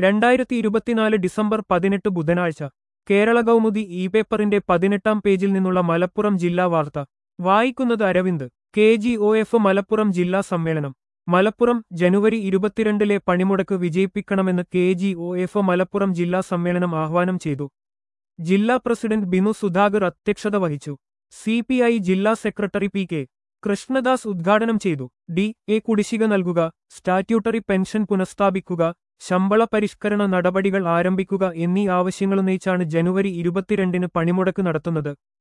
2024 December 18 ബുധനാഴ്ച Kerala Kaumudi E പേപ്പറിന്റെ 18-ാം പേജിൽ നിന്നുള്ള മലപ്പുറം ജില്ലാ വാർത്ത വായിക്കുന്നത് അരവിന്ദ്. KGOF മലപ്പുറം ജില്ലാ സമ്മേളനം മലപ്പുറം ജനുവരി 22-ലെ പണിമുടക്ക് വിജയിപ്പിക്കണമെന്ന് KGOF മലപ്പുറം ജില്ലാ സമ്മേളനം ആഹ്വാനം ചെയ്തു. ജില്ലാ പ്രസിഡന്റ് ബിനു സുധാകർ അധ്യക്ഷത വഹിച്ചു. CPI ജില്ലാ സെക്രട്ടറി P.K. കൃഷ്ണദാസ് ഉദ്ഘാടനം ചെയ്തു. DA കുടിശ്ശിക നൽകുക, സ്റ്റാറ്റ്യൂട്ടറി പെൻഷൻ പുനഃസ്ഥാപിക്കുക, ശമ്പള പരിഷ്കരണ നടപടികൾ ആരംഭിക്കുക എന്നീ ആവശ്യങ്ങളുന്നയിച്ചാണ് ജനുവരി 22-ന് പണിമുടക്ക് നടത്തുന്നത്.